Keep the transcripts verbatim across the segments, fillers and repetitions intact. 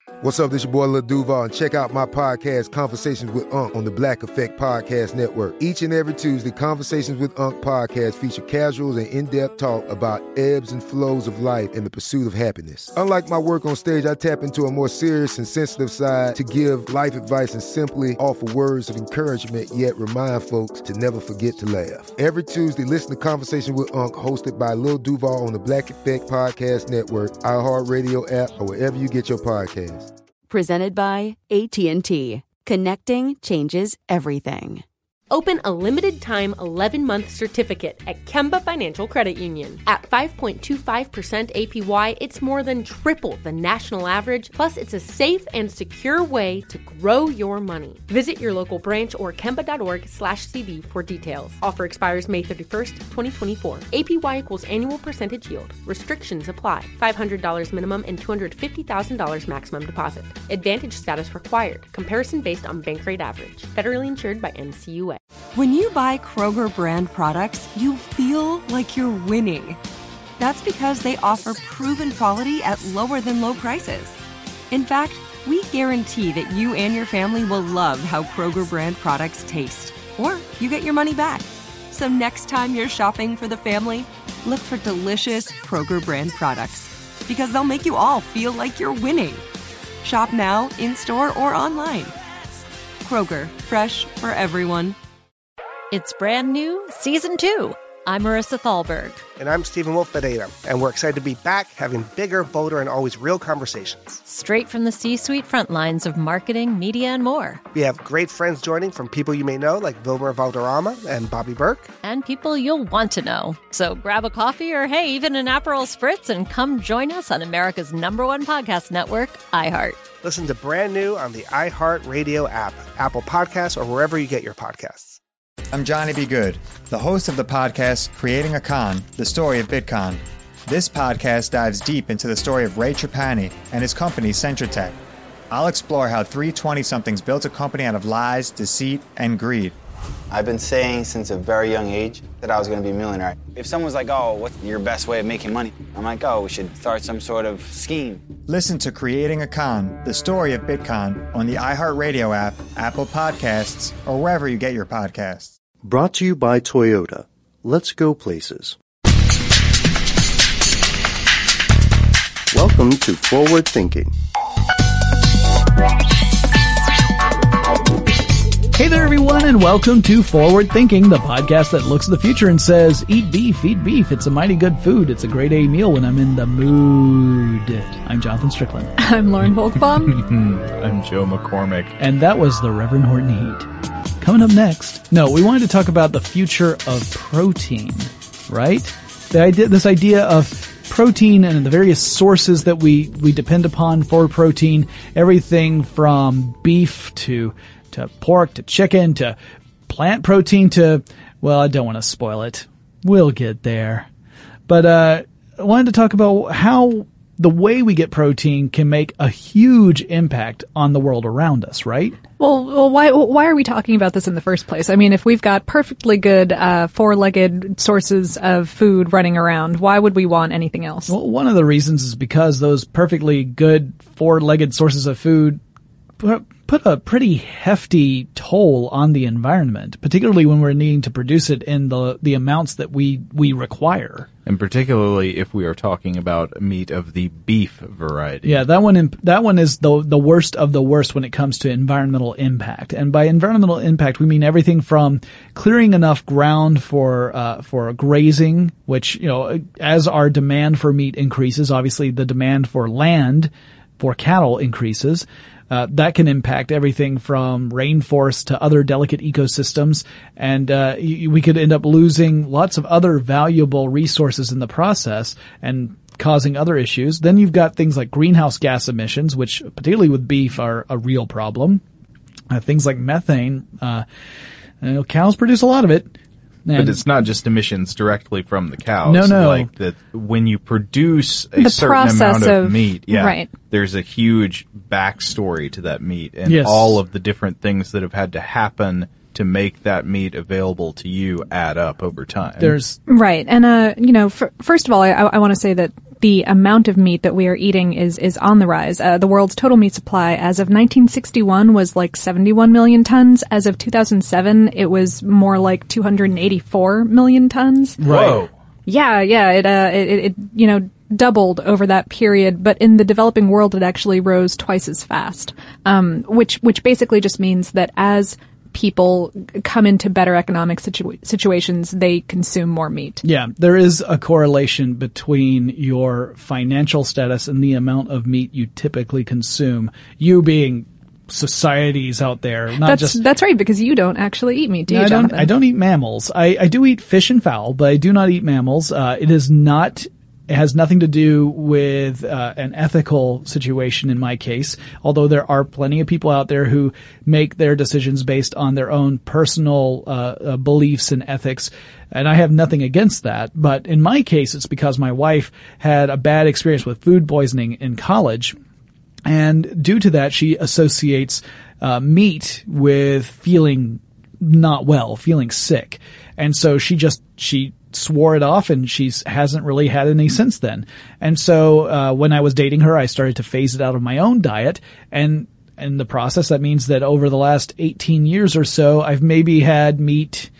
What's up, this your boy Lil Duval, and check out my podcast, Conversations with Unc, on the Black Effect Podcast Network. Each and every Tuesday, Conversations with Unc podcast feature casuals and in-depth talk about ebbs and flows of life and the pursuit of happiness. Unlike my work on stage, I tap into a more serious and sensitive side to give life advice and simply offer words of encouragement, yet remind folks to never forget to laugh. Every Tuesday, listen to Conversations with Unc, hosted by Lil Duval on the Black Effect Podcast Network, iHeartRadio app, or wherever you get your podcasts. Presented by A T and T. Connecting changes everything. Open a limited-time eleven-month certificate at Kemba Financial Credit Union. At five point two five percent A P Y, it's more than triple the national average, plus it's a safe and secure way to grow your money. Visit your local branch or kemba.org slash CD for details. Offer expires May thirty-first, twenty twenty-four. A P Y equals annual percentage yield. Restrictions apply. five hundred dollars minimum and two hundred fifty thousand dollars maximum deposit. Advantage status required. Comparison based on bank rate average. Federally insured by N C U A. When you buy Kroger brand products, you feel like you're winning. That's because they offer proven quality at lower than low prices. In fact, we guarantee that you and your family will love how Kroger brand products taste, or you get your money back. So next time you're shopping for the family, look for delicious Kroger brand products, because they'll make you all feel like you're winning. Shop now, in-store, or online. Kroger, fresh for everyone. It's brand new, season two. I'm Marissa Thalberg. And I'm Stephen Wolf-Bedeta, and we're excited to be back having bigger, bolder, and always real conversations. Straight from the C-suite front lines of marketing, media, and more. We have great friends joining from people you may know, like Wilmer Valderrama and Bobby Burke. And people you'll want to know. So grab a coffee or, hey, even an Aperol Spritz and come join us on America's number one podcast network, iHeart. Listen to Brand New on the iHeartRadio app, Apple Podcasts, or wherever you get your podcasts. I'm Johnny B. Good, the host of the podcast Creating a Con, the story of Bitcoin. This podcast dives deep into the story of Ray Trapani and his company, Centratech. I'll explore how three twenty-somethings built a company out of lies, deceit, and greed. I've been saying since a very young age that I was going to be a millionaire. If someone's like, oh, what's your best way of making money? I'm like, oh, we should start some sort of scheme. Listen to Creating a Con, the story of Bitcoin, on the iHeartRadio app, Apple Podcasts, or wherever you get your podcasts. Brought to you by Toyota. Let's go places. Welcome to Forward Thinking. Hey there, everyone, and welcome to Forward Thinking, the podcast that looks at the future and says, eat beef, eat beef. It's a mighty good food. It's a grade A meal when I'm in the mood. I'm Jonathan Strickland. I'm Lauren Volkbaum. I'm Joe McCormick. And that was the Reverend Horton Heat. Coming up next, no, we wanted to talk about the future of protein, right? The idea, this idea of protein and the various sources that we, we depend upon for protein, everything from beef to to pork, to chicken, to plant protein, to, well, I don't want to spoil it. We'll get there. But, uh, I wanted to talk about how the way we get protein can make a huge impact on the world around us, right? Well, well why, why are we talking about this in the first place? I mean, if we've got perfectly good, uh, four-legged sources of food running around, why would we want anything else? Well, one of the reasons is because those perfectly good four-legged sources of food put put a pretty hefty toll on the environment, particularly when we're needing to produce it in the the amounts that we we require. And particularly if we are talking about meat of the beef variety. Yeah, that one that one is the the worst of the worst when it comes to environmental impact. And by environmental impact, we mean everything from clearing enough ground for uh for grazing, which, you know, as our demand for meat increases, obviously the demand for land for cattle increases. Uh, that can impact everything from rainforests to other delicate ecosystems, and uh, we could end up losing lots of other valuable resources in the process and causing other issues. Then you've got things like greenhouse gas emissions, which particularly with beef are a real problem. Uh, things like methane, uh, you know, cows produce a lot of it. And but it's not just emissions directly from the cows. No, no. Like that, when you produce a the certain amount of, of meat, yeah, right. there's a huge backstory to that meat and yes. all of the different things that have had to happen to make that meat available to you add up over time. There's right, and uh, you know, for, first of all, I, I want to say that the amount of meat that we are eating is is on the rise. Uh, the world's total meat supply as of nineteen sixty-one was like seventy-one million tons. As of two thousand seven, it was more like two hundred eighty-four million tons. Whoa. Yeah, yeah, it, uh, it, it, you know, doubled over that period, but in the developing world, it actually rose twice as fast. Um, which, which basically just means that as people come into better economic situ- situations, they consume more meat. Yeah, there is a correlation between your financial status and the amount of meat you typically consume. You being societies out there, not that's, just that's right, because you don't actually eat meat, do no, you, I don't, Jonathan? I don't eat mammals. I, I do eat fish and fowl, but I do not eat mammals. Uh, it is not. It has nothing to do with uh, an ethical situation in my case, although there are plenty of people out there who make their decisions based on their own personal uh, uh, beliefs and ethics, and I have nothing against that. But in my case, it's because my wife had a bad experience with food poisoning in college, and due to that, she associates uh, meat with feeling not well, feeling sick. And so she just, she swore it off, and she hasn't really had any since then. And so, uh, when I was dating her, I started to phase it out of my own diet. And in the process, that means that over the last eighteen years or so, I've maybe had meat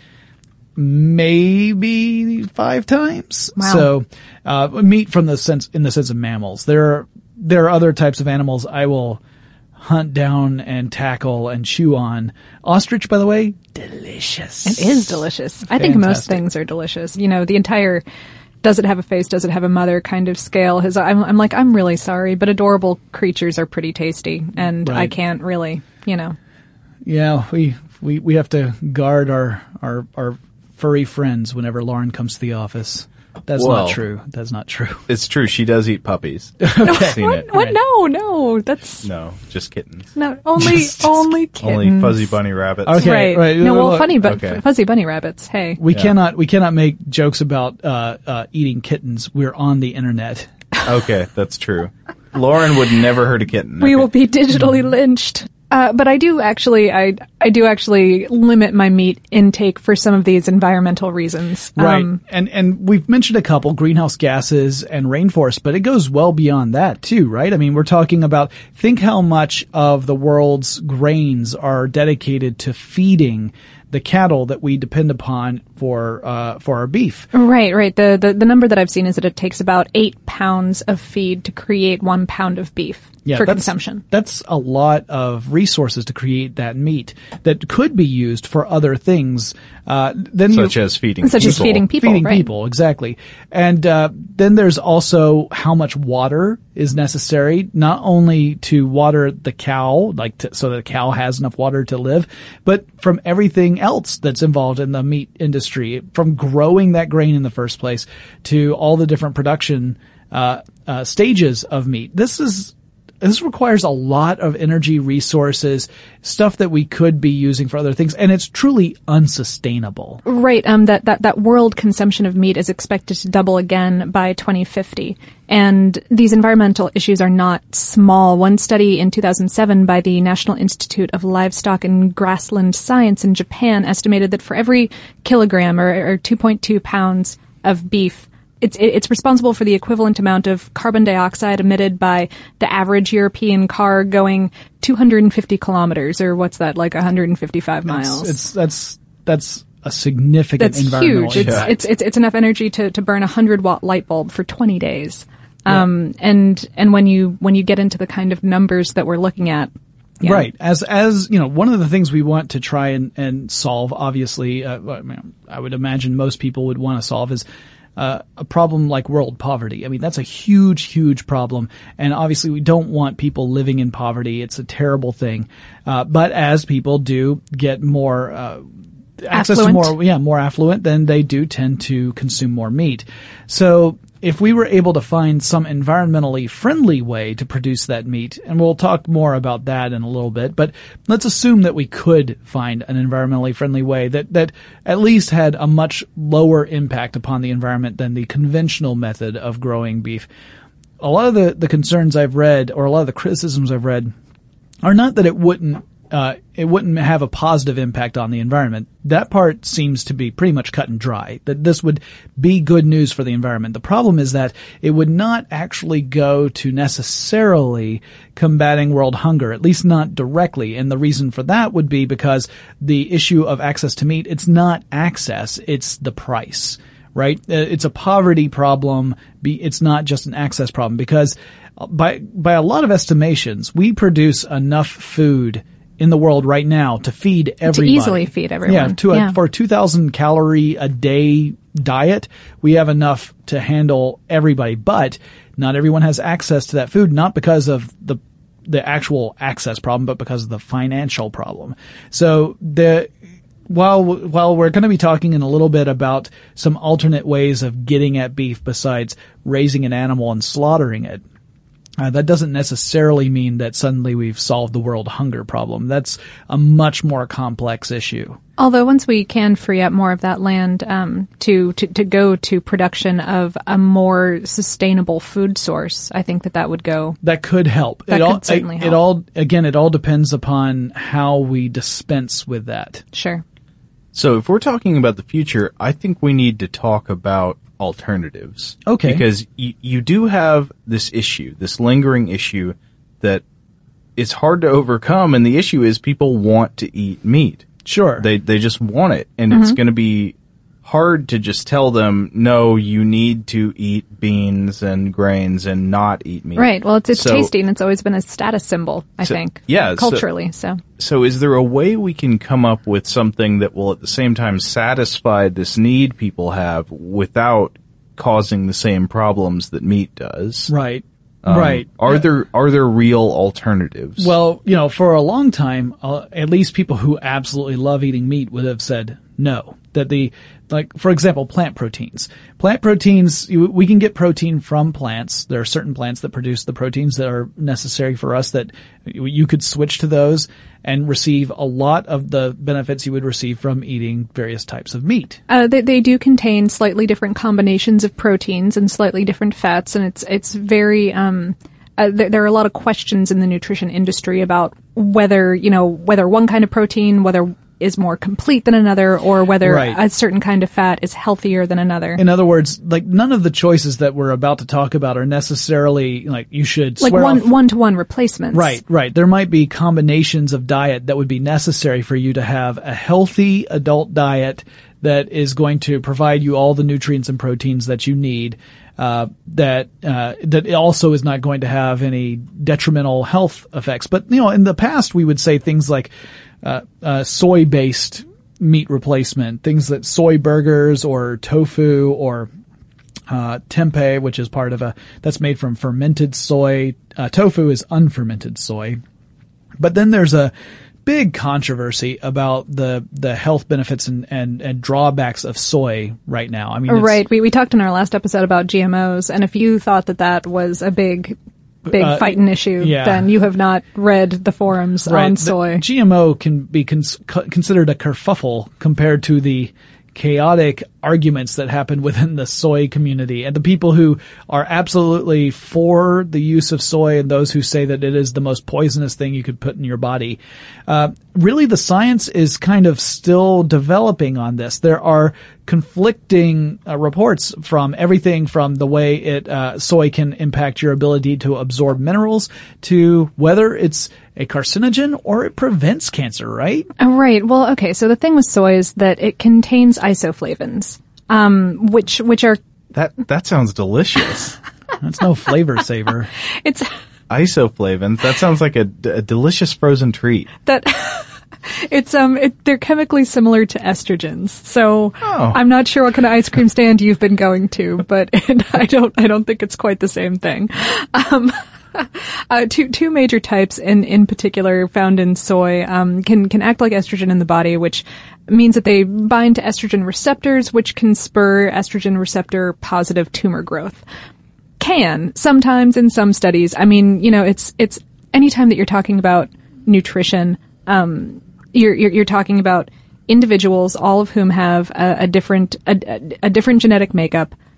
maybe five times. Wow. So, uh, meat from the sense, in the sense of mammals. There are, there are other types of animals I will hunt down and tackle and chew on. Ostrich, by the way, delicious. It is delicious. I think most things are delicious. You know, the entire does it have a face, does it have a mother kind of scale. Has, I'm, I'm like, I'm really sorry, but adorable creatures are pretty tasty, and Right. I can't really, you know. Yeah, we, we, we have to guard our, our, our furry friends whenever Lauren comes to the office. That's Well, not true. That's not true. It's true. She does eat puppies. Okay. I've seen it. What? No, no, that's No, just kittens. no only only kittens. Only fuzzy bunny rabbits. Okay, right, right. No, well, Look, funny, but okay. fuzzy bunny rabbits. Hey, We Yeah. cannot, we cannot make jokes about, uh, uh, eating kittens. We're on the internet. Okay, that's true. Lauren would never hurt a kitten. we Okay. will be digitally lynched. Uh, but I do actually, I I do actually limit my meat intake for some of these environmental reasons. Right. Um, and, and we've mentioned a couple, greenhouse gases and rainforests, but it goes well beyond that too, right? I mean, we're talking about, think how much of the world's grains are dedicated to feeding the cattle that we depend upon for, uh, for our beef. Right, right. The, the the number that I've seen is that it takes about eight pounds of feed to create one pound of beef Yeah, for that's, consumption. That's a lot of resources to create that meat that could be used for other things. Uh, then Such you, as feeding Such people. as feeding people, feeding right. people, exactly. And uh, then there's also how much water is necessary, not only to water the cow, like to, so the cow has enough water to live, but from everything else that's involved in the meat industry, from growing that grain in the first place to all the different production uh, uh, stages of meat. This is This requires a lot of energy, resources, stuff that we could be using for other things, and it's truly unsustainable. Right. Um, that, that, that world consumption of meat is expected to double again by twenty fifty. And these environmental issues are not small. One study in two thousand seven by the National Institute of Livestock and Grassland Science in Japan estimated that for every kilogram or, or two point two pounds of beef, It's it's responsible for the equivalent amount of carbon dioxide emitted by the average European car going two hundred fifty kilometers, or what's that, like one hundred fifty-five miles? It's, it's that's that's a significant That's environmental huge. It's, impact. it's it's it's enough energy to to burn a hundred watt light bulb for twenty days. Um, and and when you when you get into the kind of numbers that we're looking at. Yeah. Right. As, as, you know, one of the things we want to try and, and solve, obviously, uh, I mean, I would imagine most people would want to solve is, uh, a problem like world poverty. I mean, that's a huge, huge problem. And obviously we don't want people living in poverty. It's a terrible thing. Uh, but as people do get more, uh, access Affluent. to more, yeah, more affluent, then they do tend to consume more meat. So, if we were able to find some environmentally friendly way to produce that meat, and we'll talk more about that in a little bit, but let's assume that we could find an environmentally friendly way that, that at least had a much lower impact upon the environment than the conventional method of growing beef. A lot of the, the concerns I've read, or a lot of the criticisms I've read, are not that it wouldn't uh, it wouldn't have a positive impact on the environment. That part seems to be pretty much cut and dry, that this would be good news for the environment. The problem is that it would not actually go to necessarily combating world hunger, at least not directly. And the reason for that would be because the issue of access to meat, it's not access, it's the price, right? It's a poverty problem. It's not just an access problem, because by, by a lot of estimations, we produce enough food in the world right now to feed everybody. To easily feed everyone. Yeah, to a, yeah. for a two thousand calorie a day diet, we have enough to handle everybody. But not everyone has access to that food, not because of the the actual access problem, but because of the financial problem. So the while while we're going to be talking in a little bit about some alternate ways of getting at beef besides raising an animal and slaughtering it, Uh, that doesn't necessarily mean that suddenly we've solved the world hunger problem. That's a much more complex issue. Although once we can free up more of that land um, to, to to go to production of a more sustainable food source, I think that that would go. That could help. That it could all, certainly it, help. It all again, it all depends upon how we dispense with that. Sure. So if we're talking about the future, I think we need to talk about alternatives. Okay. Because you, you do have this issue, this lingering issue that it's hard to overcome, and the issue is people want to eat meat. Sure. They they just want it, and Mm-hmm. it's going to be hard to just tell them, no, you need to eat beans and grains and not eat meat. Right. Well, it's it's So- tasty, and it's always been a status symbol, I So- think. yeah, so- Culturally, so. So is there a way we can come up with something that will at the same time satisfy this need people have without causing the same problems that meat does? Right. Um, right. Are Yeah. there are there real alternatives? Well, you know, for a long time, uh, at least people who absolutely love eating meat would have said no. That the, like, for example, plant proteins. Plant proteins, you, we can get protein from plants. There are certain plants that produce the proteins that are necessary for us that you, you could switch to those and receive a lot of the benefits you would receive from eating various types of meat. Uh, they, they do contain slightly different combinations of proteins and slightly different fats, and it's it's very um uh, there, there are a lot of questions in the nutrition industry about whether you know whether one kind of protein whether is more complete than another, or whether Right. a certain kind of fat is healthier than another. In other words, like, none of the choices that we're about to talk about are necessarily like you should Like swear one off. one to one replacements. Right, right. There might be combinations of diet that would be necessary for you to have a healthy adult diet that is going to provide you all the nutrients and proteins that you need. Uh, that, uh, that also is not going to have any detrimental health effects. But, you know, in the past we would say things like, uh, uh, soy-based meat replacement, things that soy burgers or tofu or, uh, tempeh, which is part of a, that's made from fermented soy. Uh, tofu is unfermented soy. But then there's a big controversy about the, the health benefits and, and, and drawbacks of soy right now. I mean, it's, Right. We we talked in our last episode about G M Os, and if you thought that that was a big, big Uh, fighting issue, yeah. then you have not read the forums right, on the soy. G M O can be cons- co- considered a kerfuffle compared to the chaotic arguments that happen within the soy community, and the people who are absolutely for the use of soy and those who say that it is the most poisonous thing you could put in your body. Uh, really, the science is kind of still developing on this. There are conflicting uh, reports from everything from the way it uh, soy can impact your ability to absorb minerals to whether it's a carcinogen or it prevents cancer, right? Oh, right. Well, okay. So the thing with soy is that it contains isoflavones, um, which which are that that sounds delicious. That's no flavor saver. it's Isoflavins. That sounds like a, a delicious frozen treat. that it's um it, they're chemically similar to estrogens. So Oh. I'm not sure what kind of ice cream stand you've been going to, but it, I don't I don't think it's quite the same thing. Um, Uh, two two major types in in particular found in soy um, can can act like estrogen in the body, which means that they bind to estrogen receptors, which can spur estrogen receptor positive tumor growth. Can sometimes in some studies. I mean, you know, it's it's anytime that you're talking about nutrition, um, you're, you're you're talking about individuals, all of whom have a, a different a, a different genetic makeup.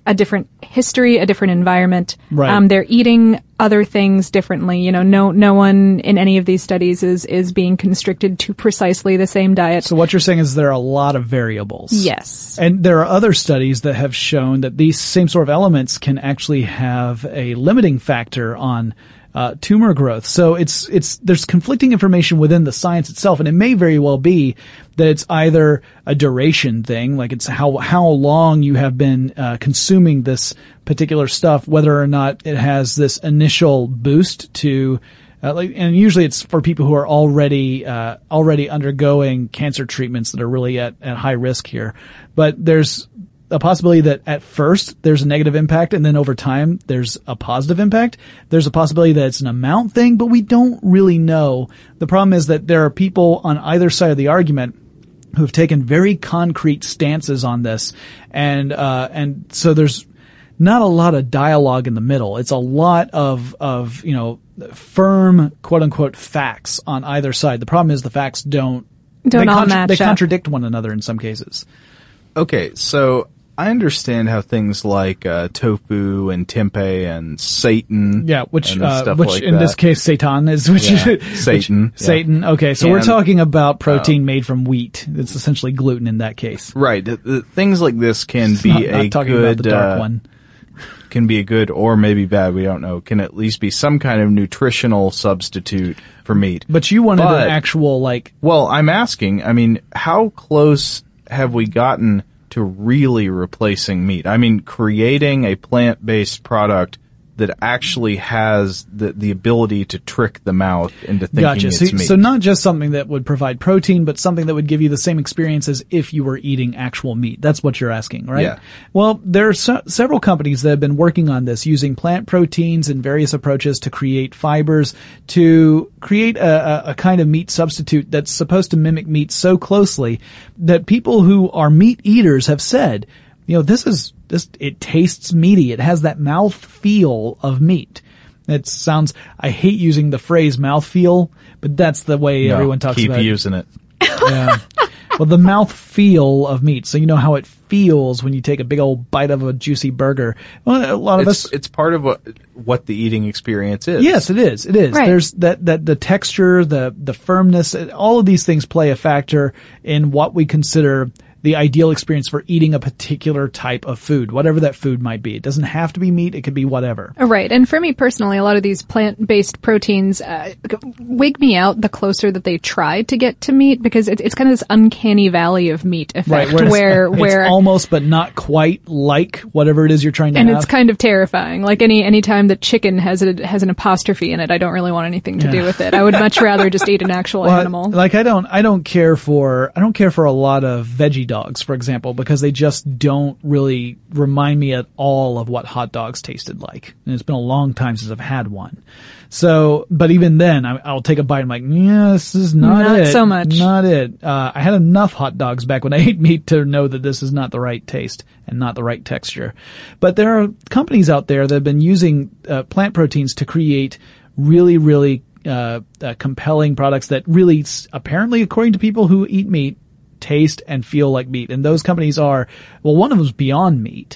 a different history, a different environment. Right. Um, they're eating other things differently. You know, no no one in any of these studies is is being constricted to precisely the same diet. So what you're saying is there are a lot of variables. Yes. And there are other studies that have shown that these same sort of elements can actually have a limiting factor on Uh, tumor growth. So it's, it's, there's conflicting information within the science itself, and it may very well be that it's either a duration thing, like it's how, how long you have been, uh, consuming this particular stuff, whether or not it has this initial boost to, uh, like, and usually it's for people who are already, uh, already undergoing cancer treatments that are really at, at high risk here. But there's, a possibility that at first there's a negative impact and then over time there's a positive impact. There's a possibility that it's an amount thing, but we don't really know. The problem is that there are people on either side of the argument who have taken very concrete stances on this, and uh and so there's not a lot of dialogue in the middle. It's a lot of of, you know, firm quote unquote facts on either side. The problem is the facts don't don't they all contra- match they up. contradict one another in some cases. Okay, so I understand how things like uh, tofu and tempeh and Satan, yeah, which and uh, stuff which like in that. this case Satan is which Yeah, which, Satan, yeah. Satan. Okay, so And, we're talking about protein uh, made from wheat. It's essentially gluten in that case. Right. The, the, things like this can be Not, a not talking good, about the dark uh, one. can be a good or maybe bad. We don't know. Can at least be some kind of nutritional substitute for meat. But you wanted But- an actual like. Well, I'm asking. I mean, how close have we gotten to really replacing meat? I mean, creating a plant-based product that actually has the the ability to trick the mouth into thinking Gotcha. it's So, meat. so not just something that would provide protein, but something that would give you the same experience as if you were eating actual meat. That's what you're asking, right? Yeah. Well, there are so, several companies that have been working on this using plant proteins and various approaches to create fibers to create a, a, a kind of meat substitute that's supposed to mimic meat so closely that people who are meat eaters have said, you know, this is, this, it tastes meaty. It has that mouth feel of meat. It sounds, I hate using the phrase mouth feel, but that's the way No, everyone talks keep about it. using it. Yeah. Well, the mouth feel of meat. So you know how it feels when you take a big old bite of a juicy burger. Well, a lot of It's, us. it's part of what what the eating experience is. Yes, it is. It is. Right. There's that, that, the texture, the, the firmness, all of these things play a factor in what we consider the ideal experience for eating a particular type of food, whatever that food might be. It doesn't have to be meat. It could be whatever. Right. And for me personally, a lot of these plant-based proteins uh, wig me out the closer that they try to get to meat, because it, it's kind of this uncanny valley of meat effect Right. Where, where, it's, where it's almost, but not quite like whatever it is you're trying to and have. it's kind of terrifying. Like any any time that chicken has a, has an apostrophe in it, I don't really want anything to Yeah. do with it. I would much rather just eat an actual Well, animal. Like I don't, I don't care for, I don't care for a lot of veggie dogs, for example, because they just don't really remind me at all of what hot dogs tasted like. And it's been a long time since I've had one. So, but even then, I, I'll take a bite and I'm like, yeah, this is not, Not it. so much. Not it. Uh, I had enough hot dogs back when I ate meat to know that this is not the right taste and not the right texture. But there are companies out there that have been using uh, plant proteins to create really, really uh, uh, compelling products that really, apparently, according to people who eat meat, taste and feel like meat. And those companies are, well, one of them is Beyond Meat.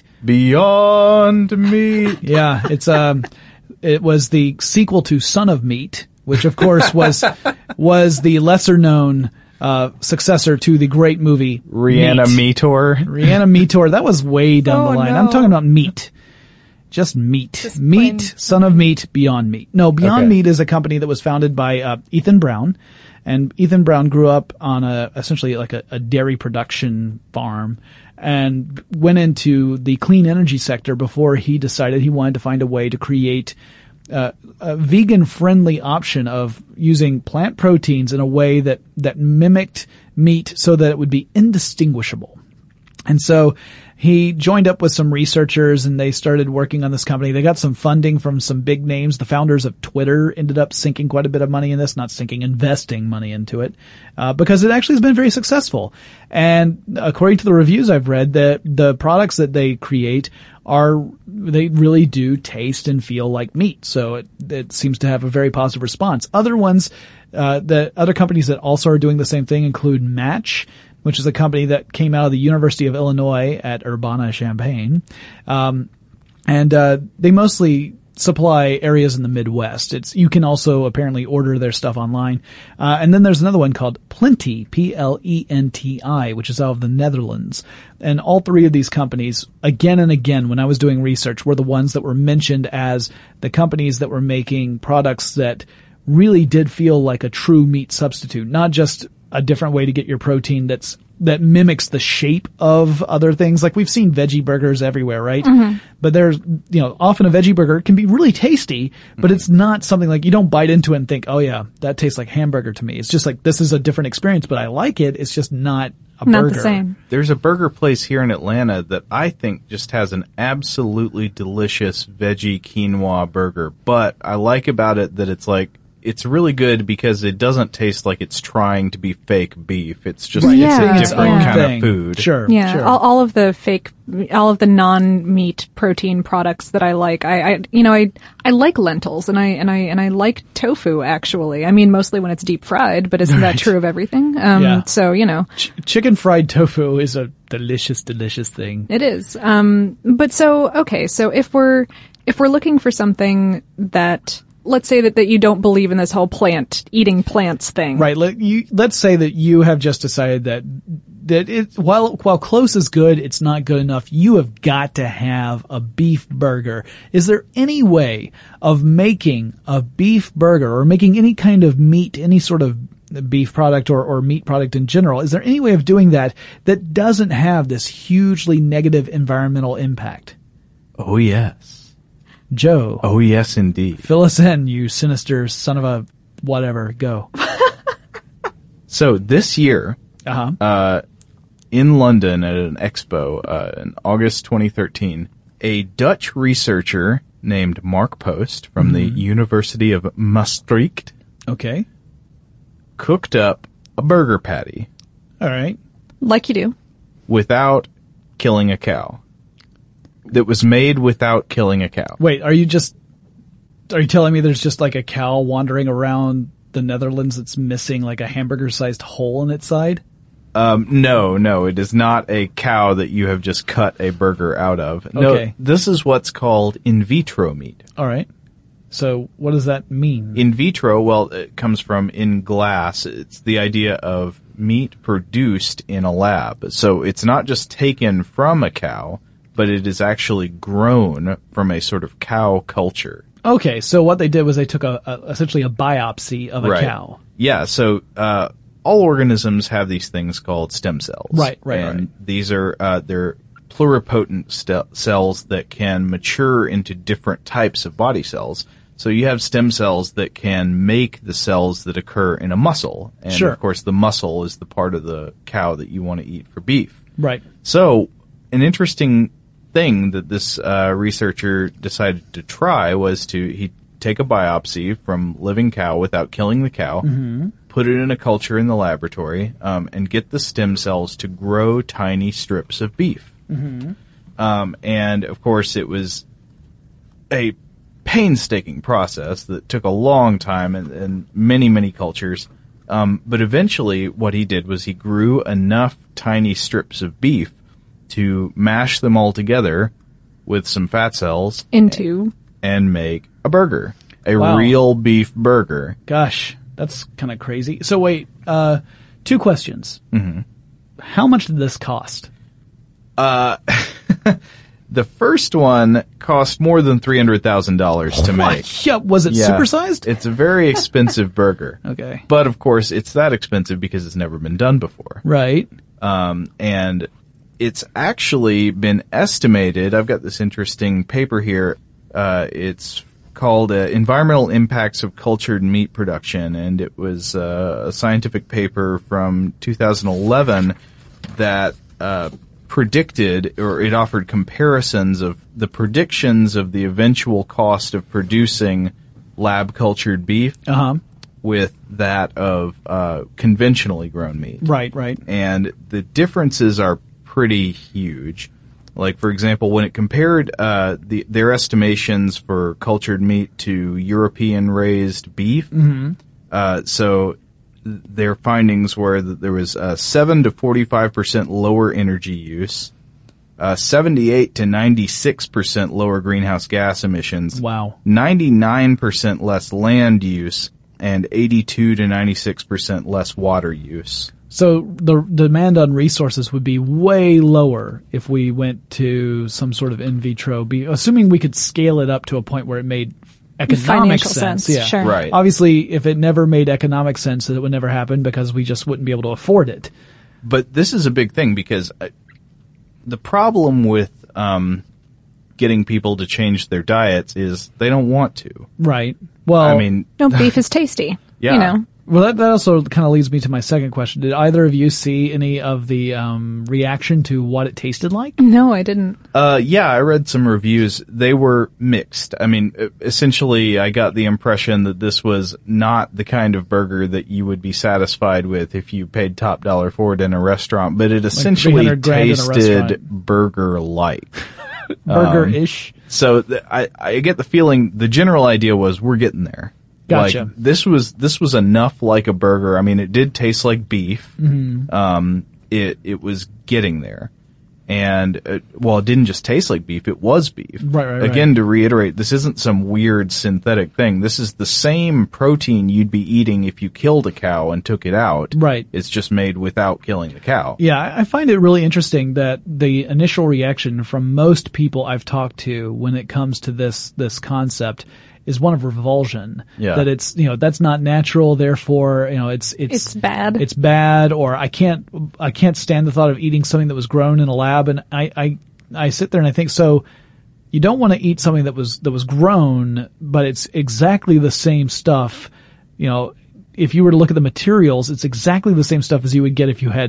Beyond Meat. Yeah, it's um, it was the sequel to Son of Meat, which of course was was the lesser known uh successor to the great movie Reanimator. Reanimator. That was way down Oh, the line. no. I'm talking about meat. Just meat. Just meat, plain- Son of Meat, Beyond Meat. No, Beyond Okay. Meat is a company that was founded by uh, Ethan Brown. And Ethan Brown grew up on a, essentially like a, a dairy production farm and went into the clean energy sector before he decided he wanted to find a way to create uh, a vegan friendly option of using plant proteins in a way that, that mimicked meat so that it would be indistinguishable. And so he joined up with some researchers and they started working on this company. They got some funding from some big names. The founders of Twitter ended up sinking quite a bit of money in this, not sinking, investing money into it, uh, because it actually has been very successful. And according to the reviews I've read, that the products that they create are, they really do taste and feel like meat. So it, it seems to have a very positive response. Other ones, uh, the other companies that also are doing the same thing include Match. which is a company that came out of the University of Illinois at Urbana-Champaign. Um, and uh, they mostly supply areas in the Midwest. It's you can also apparently order their stuff online. Uh, and then there's another one called Plenty, P L E N T I, which is out of the Netherlands. And all three of these companies, again and again, when I was doing research, were the ones that were mentioned as the companies that were making products that really did feel like a true meat substitute, not just a different way to get your protein that's that mimics the shape of other things. Like we've seen veggie burgers everywhere, right? Mm-hmm. But there's, you know, often a veggie burger can be really tasty, but mm-hmm. it's not something like you don't bite into it and think, oh yeah, that tastes like hamburger to me. It's just like, this is a different experience, but I like it. It's just not a not burger. The same. There's a burger place here in Atlanta that I think just has an absolutely delicious veggie quinoa burger. But I like about it that it's like, it's really good because it doesn't taste like it's trying to be fake beef. It's just right. it's yeah. a different yeah. kind thing. of food. Sure. Yeah. Sure. All, all of the fake, all of the non-meat protein products that I like. I, I, you know, I, I like lentils and I, and I, and I like tofu actually. I mean, mostly when it's deep fried, but isn't right. that true of everything? Um, yeah. so, you know. Ch- chicken fried tofu is a delicious, delicious thing. It is. Um, but so, okay. So if we're, if we're looking for something that, let's say that, that you don't believe in this whole plant, eating plants thing. Right. Let you, let's say that you have just decided that, that it, while, while close is good, it's not good enough. You have got to have a beef burger. Is there any way of making a beef burger or making any kind of meat, any sort of beef product or, or meat product in general? Is there any way of doing that that doesn't have this hugely negative environmental impact? Oh, yes. Joe. Oh, yes, indeed. Fill us in, you sinister son of a whatever. Go. So this year, uh-huh. uh, in London at an expo uh, in August twenty thirteen, a Dutch researcher named Mark Post from mm-hmm. the University of Maastricht okay. cooked up a burger patty. All right. Like you do. Without killing a cow. That was made without killing a cow. Wait, are you just, are you telling me there's just like a cow wandering around the Netherlands that's missing like a hamburger-sized hole in its side? Um, no, no, it is not a cow that you have just cut a burger out of. No, okay. This is what's called in vitro meat. All right. So what does that mean? In vitro, well, it comes from in glass. It's the idea of meat produced in a lab. So it's not just taken from a cow, but it is actually grown from a sort of cow culture. Okay, so what they did was they took a, a essentially a biopsy of a right. cow. Yeah, so uh all organisms have these things called stem cells. Right, right, and right. these are uh they're pluripotent st- cells that can mature into different types of body cells. So you have stem cells that can make the cells that occur in a muscle. And sure. of course the muscle is the part of the cow that you want to eat for beef. Right. So an interesting thing that this uh, researcher decided to try was to he take a biopsy from living cow without killing the cow, mm-hmm. put it in a culture in the laboratory, um, and get the stem cells to grow tiny strips of beef. Mm-hmm. Um, and of course, it was a painstaking process that took a long time and, and many, many cultures. Um, but eventually, what he did was he grew enough tiny strips of beef to mash them all together with some fat cells into and make a burger, a wow. real beef burger. Gosh, that's kind of crazy. So wait, uh, two questions. Mm-hmm. How much did this cost? Uh, the first one cost more than three hundred thousand dollars to what? make. Yeah, was it yeah, supersized? It's a very expensive burger. Okay. But of course, it's that expensive because it's never been done before. Right. Um, and it's actually been estimated. I've got this interesting paper here. Uh, it's called uh, Environmental Impacts of Cultured Meat Production, and it was uh, a scientific paper from two thousand eleven that uh, predicted, or it offered comparisons of the predictions of the eventual cost of producing lab-cultured beef uh-huh. with that of uh, conventionally grown meat. Right, right. And the differences are pretty huge. Like, for example, when it compared uh, the, their estimations for cultured meat to European-raised beef, mm-hmm. uh, so their findings were that there was uh, seven to forty-five percent lower energy use, uh, seventy-eight to ninety-six percent lower greenhouse gas emissions. Wow. ninety-nine percent less land use, and eighty-two to ninety-six percent less water use. So the demand on resources would be way lower if we went to some sort of in vitro, be, assuming we could scale it up to a point where it made economic Financial sense. sense, Yeah. sure. Right. Obviously, if it never made economic sense, it would never happen because we just wouldn't be able to afford it. But this is a big thing because uh, the problem with um, getting people to change their diets is they don't want to. Right. Well, I mean, No, beef is tasty. Yeah. You know. Well, that, that also kind of leads me to my second question. Did either of you see any of the um, reaction to what it tasted like? No, I didn't. Uh, yeah, I read some reviews. They were mixed. I mean, essentially, I got the impression that this was not the kind of burger that you would be satisfied with if you paid top dollar for it in a restaurant, but it essentially three hundred grand in a tasted restaurant. burger-like. Burger-ish. Um, so th- I, I get the feeling, the general idea was we're getting there. Gotcha. Like, this was, this was enough like a burger. I mean, it did taste like beef. Mhm. Um, it, it was getting there. And, uh, well, it didn't just taste like beef, it was beef. Right, right, Again, right. to reiterate, this isn't some weird synthetic thing. This is the same protein you'd be eating if you killed a cow and took it out. Right. It's just made without killing the cow. Yeah, I I find it really interesting that the initial reaction from most people I've talked to when it comes to this this concept is one of revulsion. Yeah. That it's, you know, that's not natural, therefore, you know, it's it's It's bad. It's bad, or I can't I can't stand the thought of eating something that was grown in a lab. And I I I sit there and I think, so you don't want to eat something that was that was grown, but it's exactly the same stuff. You know, if you were to look at the materials, it's exactly the same stuff as you would get if you had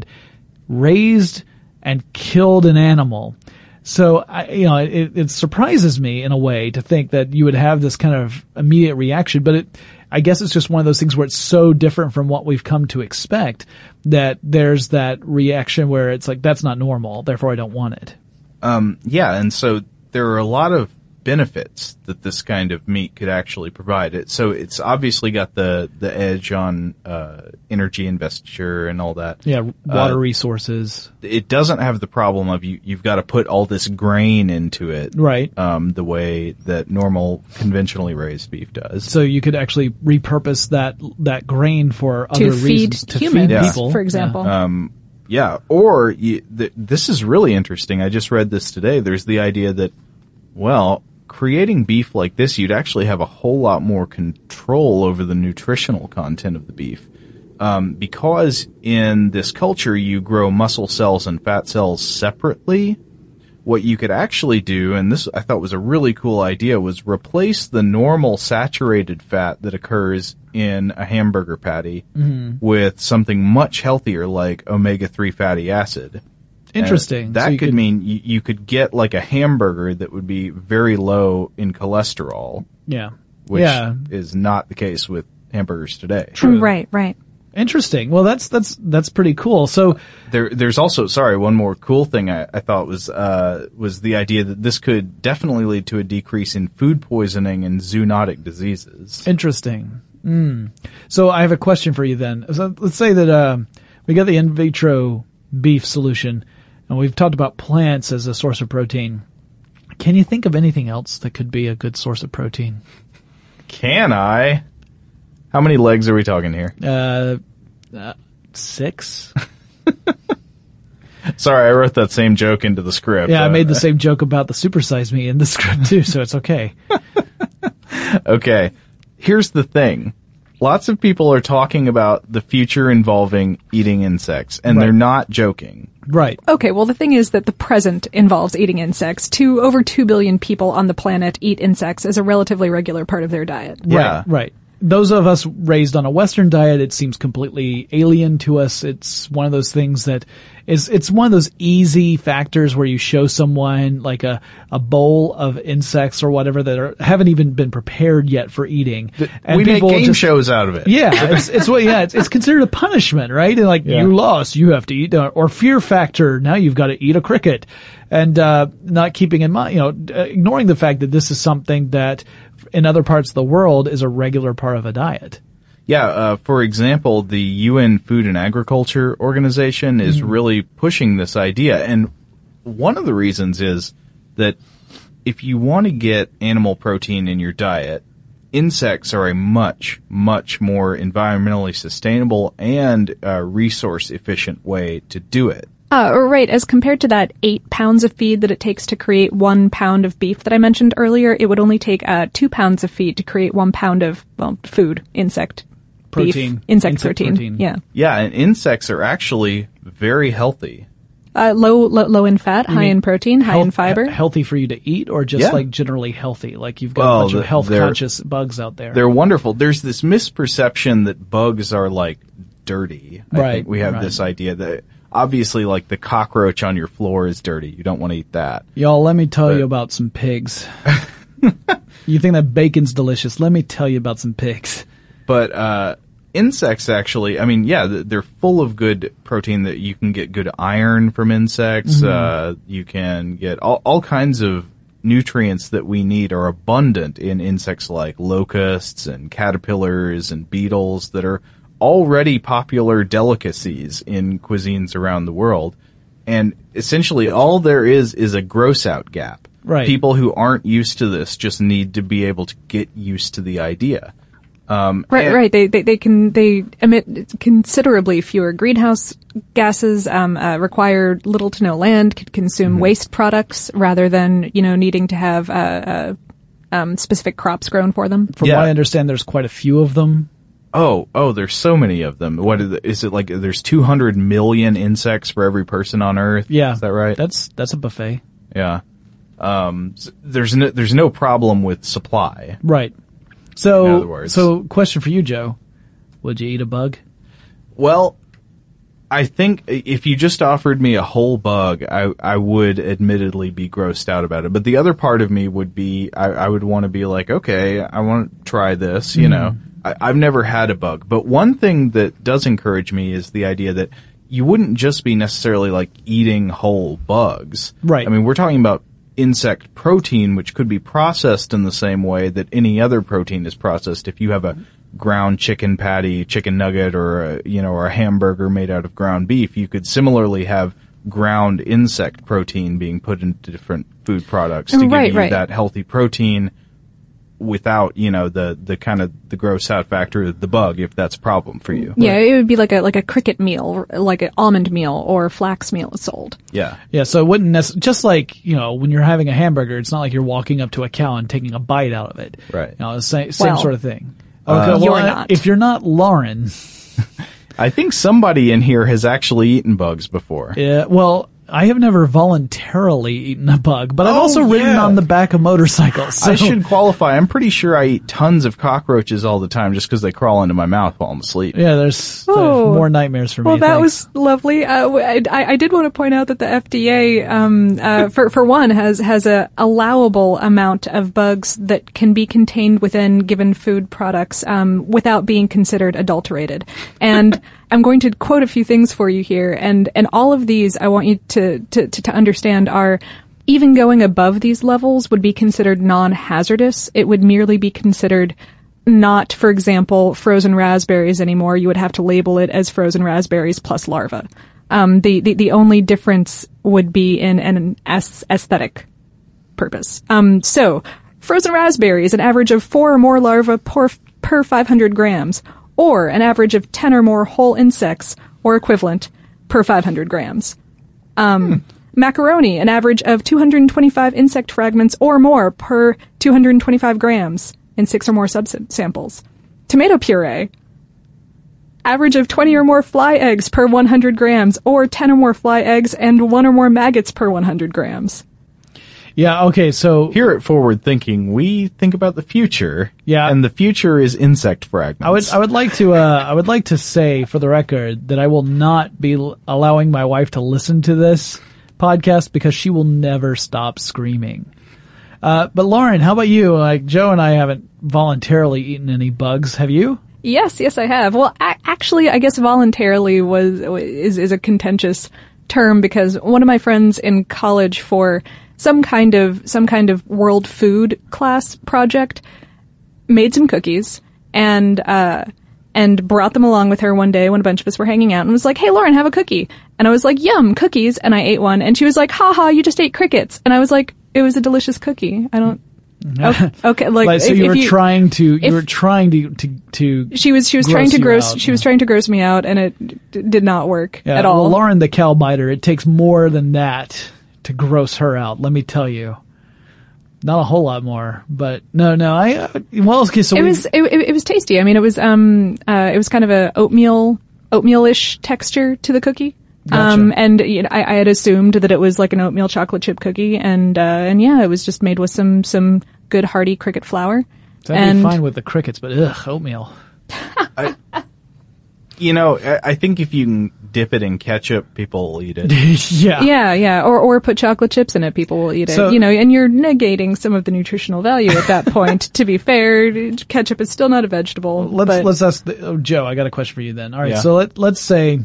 raised and killed an animal. So, I, you know, it, it surprises me in a way to think that you would have this kind of immediate reaction, but it, I guess it's just one of those things where it's so different from what we've come to expect that there's that reaction where it's like, that's not normal, therefore I don't want it. Um, yeah, and so there are a lot of benefits that this kind of meat could actually provide. It so it's obviously got the the edge on uh, energy investiture and all that. Yeah, water Uh, resources. It doesn't have the problem of you you've got to put all this grain into it, Right. Um, the way that normal conventionally raised beef does. So you could actually repurpose that that grain for To other feed reasons to humans, feed people, for example. Yeah. Um, yeah, or you, th- this is really interesting. I just read this today. There's the idea that, well, creating beef like this, you'd actually have a whole lot more control over the nutritional content of the beef. Um, because in this culture you grow muscle cells and fat cells separately, what you could actually do, and this I thought was a really cool idea, was replace the normal saturated fat that occurs in a hamburger patty Mhm. with something much healthier like omega three fatty acid. Interesting. And that So you could, could- mean you, you could get like a hamburger that would be very low in cholesterol. Yeah. Which Yeah. is not the case with hamburgers today. Right, right. Interesting. Well, that's that's that's pretty cool. So There, there's also, sorry, one more cool thing I, I thought was, uh, was the idea that this could definitely lead to a decrease in food poisoning and zoonotic diseases. interesting. Mm. So I have a question for you then. So let's say that uh, we got the in vitro beef solution, and we've talked about plants as a source of protein. Can you think of anything else that could be a good source of protein? Can I? How many legs are we talking here? Uh, uh six. Sorry, I wrote that same joke into the script. Yeah, I Uh, made the same joke about the supersize me in the script too, so it's okay. Okay, here's the thing. Lots of people are talking about the future involving eating insects, and Right. they're not joking. Right. Okay, well, the thing is that the present involves eating insects. Two, over two billion people on the planet eat insects as a relatively regular part of their diet. Right, right. Those of us raised on a Western diet, it seems completely alien to us. It's one of those things that is, it's one of those easy factors where you show someone like a, a bowl of insects or whatever that are, haven't even been prepared yet for eating. we make game shows out of it. Yeah, it's, it's what, yeah, it's, it's considered a punishment, right? And like, Yeah. you lost, you have to eat, uh, or fear factor, now you've got to eat a cricket. And, uh, not keeping in mind, you know, uh, ignoring the fact that this is something that in other parts of the world is a regular part of a diet. Yeah, uh, for example, the U N Food and Agriculture Organization is Mm. really pushing this idea. And one of the reasons is that if you want to get animal protein in your diet, insects are a much, much more environmentally sustainable and uh, resource efficient way to do it. Uh, right. As compared to that eight pounds of feed that it takes to create one pound of beef that I mentioned earlier, it would only take uh, two pounds of feed to create one pound of, well, food, insect, Protein. beef, insect, Insect protein. protein. Yeah. Yeah, and insects are actually very healthy. Uh, low, low, low in fat, You high mean in protein, high in Health- fiber. he- healthy for you to eat, or just Yeah. like generally healthy? Like you've got Well, a bunch of the- health they're- conscious bugs out there. They're wonderful. There's this misperception that bugs are like dirty. I Right, think we have right. this idea that obviously like the cockroach on your floor is dirty. You don't want to eat that. Y'all, let me tell But- you about some pigs. You think that bacon's delicious? Let me tell you about some pigs. But uh insects actually, I mean, yeah, th- they're full of good protein that you can get good iron from insects. Mhm. Uh you can get all, all kinds of nutrients that we need are abundant in insects like locusts and caterpillars and beetles that are already popular delicacies in cuisines around the world. And essentially all there is is a gross out gap. Right. People who aren't used to this just need to be able to get used to the idea. Um, Right, and- right. They, they, they can, they emit considerably fewer greenhouse gases, um, uh, require little to no land, could consume Mm-hmm. waste products rather than, you know, needing to have, uh, uh, um, specific crops grown for them. From what I understand, there's quite a few of them. Oh, oh, there's so many of them. What is it, is it like? There's two hundred million insects for every person on Earth. Yeah. Is that right? That's, that's a buffet. Yeah. Um, s- there's no, there's no problem with supply. Right. In So, other words. so question for you, Joe. Would you eat a bug? Well, I think if you just offered me a whole bug, I, I would admittedly be grossed out about it. But the other part of me would be, I, I would want to be like, okay, I want to try this, you Mhm. know. I, I've never had a bug. But one thing that does encourage me is the idea that you wouldn't just be necessarily like eating whole bugs. Right. I mean, we're talking about insect protein, which could be processed in the same way that any other protein is processed. If you have a ground chicken patty, chicken nugget, or a, you know, or a hamburger made out of ground beef, you could similarly have ground insect protein being put into different food products to Right, give you right. that healthy protein without, you know, the, the kind of the gross out factor of the bug, if that's a problem for you. Yeah, it would be like a, like a cricket meal, like an almond meal or flax meal sold. Yeah. Yeah, so it wouldn't necessarily, just like, you know, when you're having a hamburger, it's not like you're walking up to a cow and taking a bite out of it. Right. You know, the same, same Well, sort of thing. uh, Okay, well, You're I- not. if you're not Lauren, I think somebody in here has actually eaten bugs before. yeah, well, I have never voluntarily eaten a bug, but I've Oh, also ridden yeah. on the back of motorcycles. So. I should qualify. I'm pretty sure I eat tons of cockroaches all the time just because they crawl into my mouth while I'm asleep. Yeah, there's, there's Oh. more nightmares for me. Well, that thanks. was lovely. Uh, w- I, I did want to point out that the F D A, um, uh, for for one, has has a allowable amount of bugs that can be contained within given food products um, without being considered adulterated. And I'm going to quote a few things for you here, and and all of these I want you to to to, to understand are. Even going above these levels would be considered non-hazardous. It would merely be considered not, for example, frozen raspberries anymore. You would have to label it as frozen raspberries plus larva. Um, the, the, the only difference would be in an aes- aesthetic purpose. Um, so, frozen raspberries, an average of four or more larvae per, per five hundred grams, or an average of ten or more whole insects, or equivalent, per five hundred grams. Um, macaroni, an average of two hundred twenty-five insect fragments or more per two hundred twenty-five grams in six or more subsamples. Tomato puree, average of twenty or more fly eggs per one hundred grams, or ten or more fly eggs and one or more maggots per one hundred grams. Yeah, okay, so Here at Forward Thinking, we think about the future. Yeah. And the future is insect fragments. I would I would like to uh I would like to say for the record that I will not be l- allowing my wife to listen to this podcast because she will never stop screaming. Uh but Lauren, how about you? Like Joe and I haven't voluntarily eaten any bugs. Have you? Yes, yes, I have. Well, a- actually, I guess voluntarily was is is a contentious term because one of my friends in college for some kind of some kind of world food class project made some cookies and uh and brought them along with her one day when a bunch of us were hanging out and was like, hey, Lauren, have a cookie. And I was like, yum, cookies. And I ate one. And she was like, ha ha, you just ate crickets. And I was like, it was a delicious cookie. I don't. Okay, okay, like, like so if, you if were you, trying to you if, were trying to to to she was she was gross trying to you gross out. she was trying to gross me out, and it d- did not work yeah, at all. Well, Lauren the cow biter, it takes more than that to gross her out. Let me tell you, not a whole lot more, but no, no. I uh, well, okay, so it we, was it, it was tasty. I mean, it was um uh it was kind of a oatmeal oatmeal-ish texture to the cookie. Gotcha. Um, and you know, I, I had assumed that it was like an oatmeal chocolate chip cookie, and uh, and yeah, it was just made with some some good hearty cricket flour. That'd and be fine with the crickets, but ugh, oatmeal. I, you know, I, I think if you can dip it in ketchup, people will eat it. yeah, yeah, yeah, or or put chocolate chips in it, people will eat it. So, you know, and you're negating some of the nutritional value at that point. To be fair, ketchup is still not a vegetable. Let's but, let's ask the, oh, Joe. I got a question for you then. All right, Yeah. so let let's say.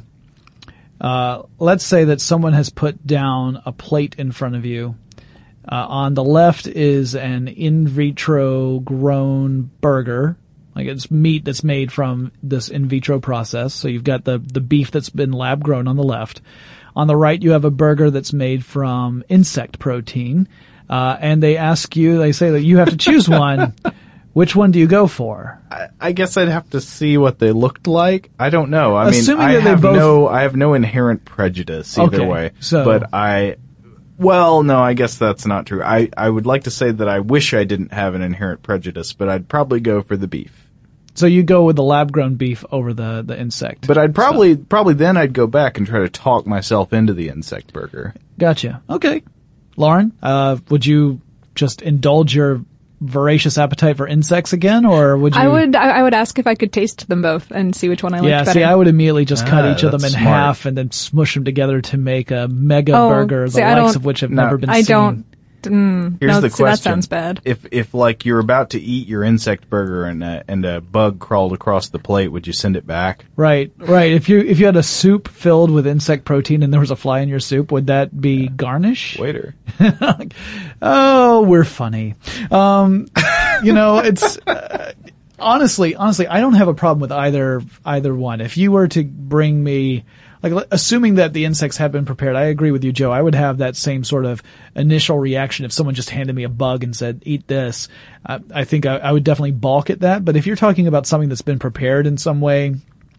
Uh, let's say that someone has put down a plate in front of you. Uh, on the left is an in vitro grown burger. Like it's meat that's made from this in vitro process. So you've got the, the beef that's been lab grown on the left. On the right, you have a burger that's made from insect protein. Uh, and they ask you, they say that you have to choose one. Which one do you go for? I, I guess I'd have to see what they looked like. I don't know. I Assuming mean, I that they have both- no, I have no inherent prejudice either Okay, way. so- but I, well, no, I guess that's not true. I, I would like to say that I wish I didn't have an inherent prejudice, but I'd probably go for the beef. So you go with the lab grown beef over the, the insect. But I'd probably, probably then I'd go back and try to talk myself into the insect burger. Gotcha. Okay. Lauren, uh, would you just indulge your voracious appetite for insects again, or would you? I would I, I would ask if I could taste them both and see which one I liked Yeah, better. see, I would immediately just cut Ah, each of them in that's smart. half and then smush them together to make a mega Oh, burger, the see, I likes don't- of which have No. never been I seen. don't. Mm, Here's no, the see, question. that sounds bad. If, if like you're about to eat your insect burger and a, and a bug crawled across the plate, would you send it back? Right, right. If you if you had a soup filled with insect protein and there was a fly in your soup, would that be garnish? Waiter. Oh, we're funny. Um, you know, it's uh, honestly, honestly, I don't have a problem with either either one. If you were to bring me, like, assuming that the insects have been prepared, I agree with you, Joe. I would have that same sort of initial reaction if someone just handed me a bug and said, "Eat this." Uh, I think I, I would definitely balk at that. But if you're talking about something that's been prepared in some way,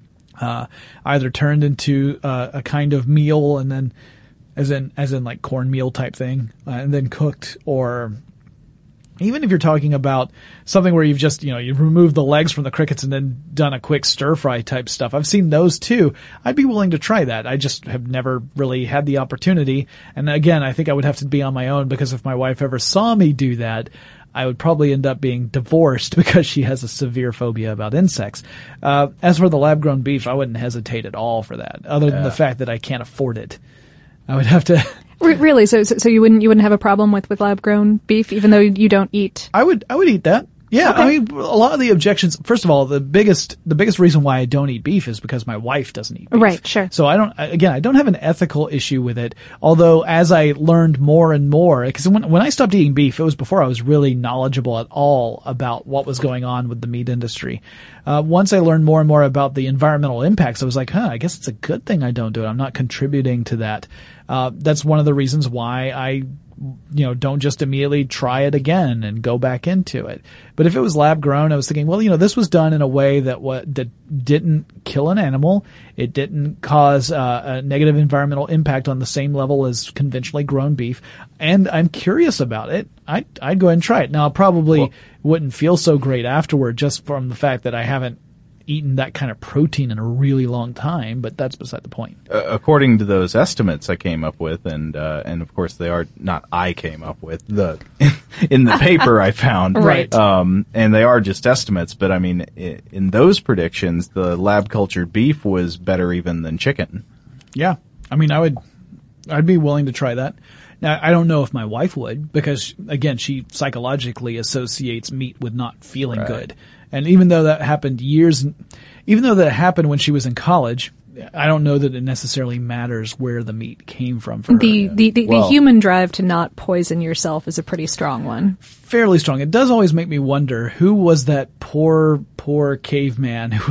uh, either turned into uh, a kind of meal and then, as in as in like cornmeal type thing, uh, and then cooked, or even if you're talking about something where you've just, you know, you've removed the legs from the crickets and then done a quick stir fry type stuff. I've seen those too. I'd be willing to try that. I just have never really had the opportunity. And again, I think I would have to be on my own, because if my wife ever saw me do that, I would probably end up being divorced because she has a severe phobia about insects. Uh, as for the lab grown beef, I wouldn't hesitate at all for that, other than Yeah. the fact that I can't afford it. I would have to. Re- really? So, so so you wouldn't you wouldn't have a problem with, with lab grown beef, even though you don't eat? I would I would eat that. Yeah, Okay. I mean, a lot of the objections. First of all, the biggest the biggest reason why I don't eat beef is because my wife doesn't eat beef. Right, sure. So I don't. Again, I don't have an ethical issue with it. Although, as I learned more and more, because when when I stopped eating beef, it was before I was really knowledgeable at all about what was going on with the meat industry. Uh, once I learned more and more about the environmental impacts, I was like, huh, I guess it's a good thing I don't do it. I'm not contributing to that. Uh, that's one of the reasons why I, you know, don't just immediately try it again and go back into it. But if it was lab grown, I was thinking, well, you know, this was done in a way that what that didn't kill an animal. It didn't cause uh, a negative environmental impact on the same level as conventionally grown beef. And I'm curious about it. I'd, I'd go ahead and try it. Now, I probably Well- wouldn't feel so great afterward, just from the fact that I haven't eaten that kind of protein in a really long time, but that's beside the point. Uh, according to those estimates I came up with, and uh, and of course they are not I came up with the in the paper I found, Right. Um, and they are just estimates. But I mean, i- in those predictions, the lab cultured beef was better even than chicken. Yeah. I mean, I would, I'd be willing to try that. Now, I don't know if my wife would, because again, she psychologically associates meat with not feeling Right. good. And even though that happened years, even though that happened when she was in college, I don't know that it necessarily matters where the meat came from for The her. the, the, Well- the human drive to not poison yourself is a pretty strong one. Fairly strong. It does always make me wonder, who was that poor, poor caveman who was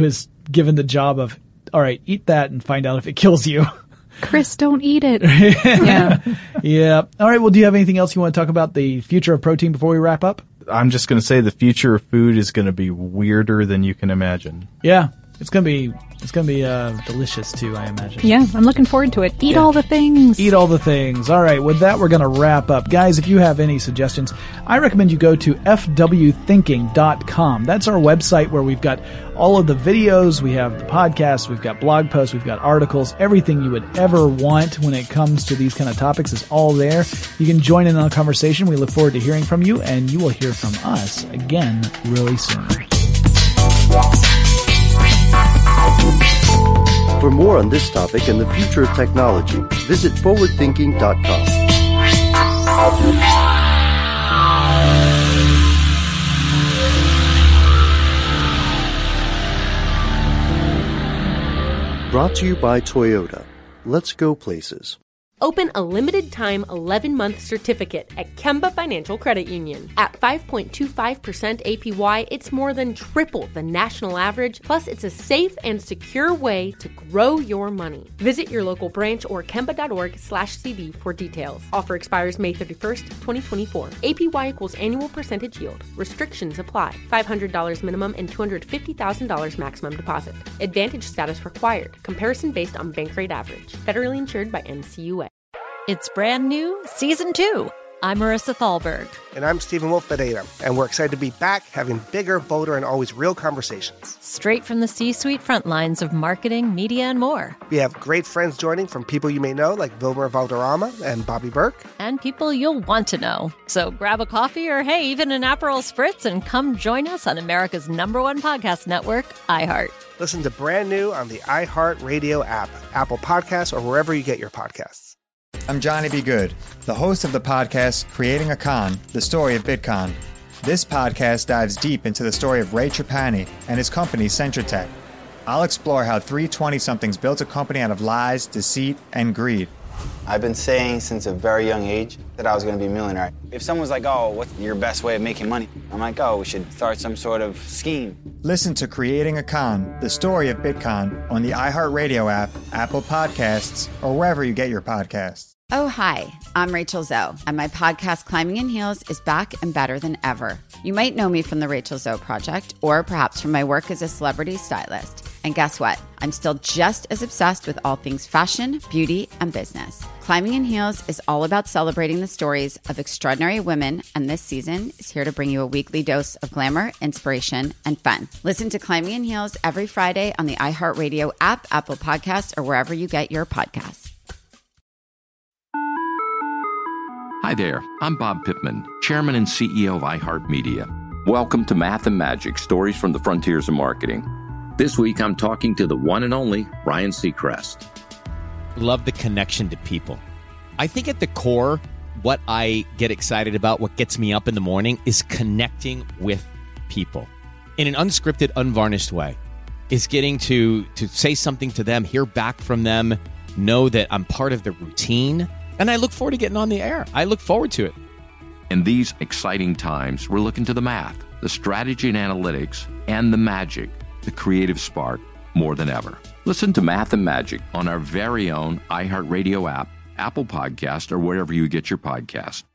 given the job of, all right, eat that and find out if it kills you. Chris, don't eat it. yeah. Yeah. All right. Well, do you have anything else you want to talk about the future of protein before we wrap up? I'm just going to say the future of food is going to be weirder than you can imagine. Yeah. It's going to be, it's going to be, uh, delicious too, I imagine. Yeah. I'm looking forward to it. Eat Yeah. all the things. Eat all the things. All right. With that, we're going to wrap up. Guys, if you have any suggestions, I recommend you go to f w thinking dot com. That's our website where we've got all of the videos. We have the podcasts. We've got blog posts. We've got articles. Everything you would ever want when it comes to these kind of topics is all there. You can join in on the conversation. We look forward to hearing from you, and you will hear from us again really soon. For more on this topic and the future of technology, visit forward thinking dot com. Brought to you by Toyota. Let's go places. Open a limited-time eleven-month certificate at Kemba Financial Credit Union. At five point two five percent A P Y, it's more than triple the national average, plus it's a safe and secure way to grow your money. Visit your local branch or kemba.org slash CD for details. Offer expires May thirty-first, twenty twenty-four. A P Y equals annual percentage yield. Restrictions apply. five hundred dollars minimum and two hundred fifty thousand dollars maximum deposit. Advantage status required. Comparison based on bank rate average. Federally insured by N C U A. It's brand new, season two. I'm Marissa Thalberg. And I'm Stephen Wolf Bedeta, and we're excited to be back having bigger, bolder, and always real conversations. Straight from the C-suite front lines of marketing, media, and more. We have great friends joining from people you may know, like Wilmer Valderrama and Bobby Burke. And people you'll want to know. So grab a coffee or, hey, even an Aperol Spritz and come join us on America's number one podcast network, iHeart. Listen to brand new on the iHeart Radio app, Apple Podcasts, or wherever you get your podcasts. I'm Johnny B. Good, the host of the podcast Creating a Con, the story of Bitcoin. This podcast dives deep into the story of Ray Trapani and his company Centratech. I'll explore how three twenty-somethings built a company out of lies, deceit, and greed. I've been saying since a very young age that I was going to be a millionaire. If someone's like, oh, what's your best way of making money? I'm like, oh, we should start some sort of scheme. Listen to Creating a Con, the story of Bitcoin on the iHeartRadio app, Apple Podcasts, or wherever you get your podcasts. Oh, hi, I'm Rachel Zoe, and my podcast, Climbing in Heels, is back and better than ever. You might know me from the Rachel Zoe Project, or perhaps from my work as a celebrity stylist. And guess what? I'm still just as obsessed with all things fashion, beauty, and business. Climbing in Heels is all about celebrating the stories of extraordinary women, and this season is here to bring you a weekly dose of glamour, inspiration, and fun. Listen to Climbing in Heels every Friday on the iHeartRadio app, Apple Podcasts, or wherever you get your podcasts. Hi there, I'm Bob Pittman, Chairman and C E O of iHeartMedia. Welcome to Math and Magic, Stories from the Frontiers of Marketing. This week, I'm talking to the one and only Ryan Seacrest. Love the connection to people. I think at the core, what I get excited about, what gets me up in the morning, is connecting with people in an unscripted, unvarnished way. Is getting to, to say something to them, hear back from them, know that I'm part of the routine. And I look forward to getting on the air. I look forward to it. In these exciting times, we're looking to the math, the strategy and analytics, and the magic, the creative spark, more than ever. Listen to Math and Magic on our very own iHeartRadio app, Apple Podcast, or wherever you get your podcast.